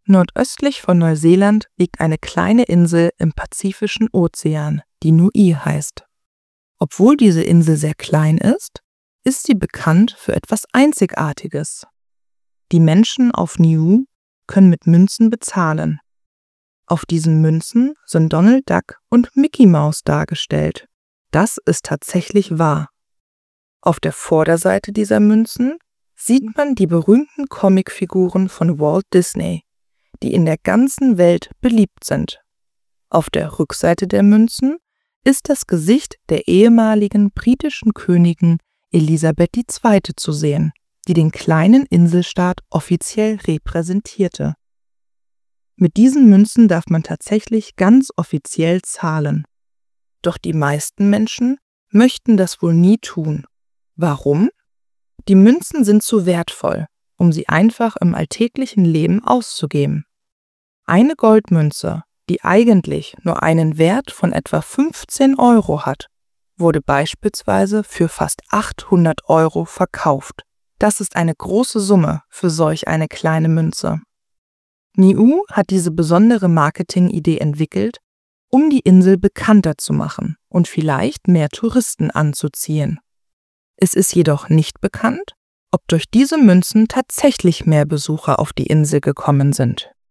Nordöstlich von Neuseeland liegt eine kleine Insel im Pazifischen Ozean, die Niue heißt. Obwohl diese Insel sehr klein ist sie bekannt für etwas Einzigartiges. Die Menschen auf Niue können mit Münzen bezahlen. Auf diesen Münzen sind Donald Duck und Mickey Mouse dargestellt. Das ist tatsächlich wahr. Auf der Vorderseite dieser Münzen sieht man die berühmten Comicfiguren von Walt Disney, die in der ganzen Welt beliebt sind. Auf der Rückseite der Münzen ist das Gesicht der ehemaligen britischen Königin Elisabeth II. Zu sehen, die den kleinen Inselstaat offiziell repräsentierte. Mit diesen Münzen darf man tatsächlich ganz offiziell zahlen. Doch die meisten Menschen möchten das wohl nie tun. Warum? Die Münzen sind zu wertvoll, um sie einfach im alltäglichen Leben auszugeben. Eine Goldmünze, die eigentlich nur einen Wert von etwa 15 € hat, wurde beispielsweise für fast 800 € verkauft. Das ist eine große Summe für solch eine kleine Münze. Niue hat diese besondere Marketingidee entwickelt, um die Insel bekannter zu machen und vielleicht mehr Touristen anzuziehen. Es ist jedoch nicht bekannt, ob durch diese Münzen tatsächlich mehr Besucher auf die Insel gekommen sind.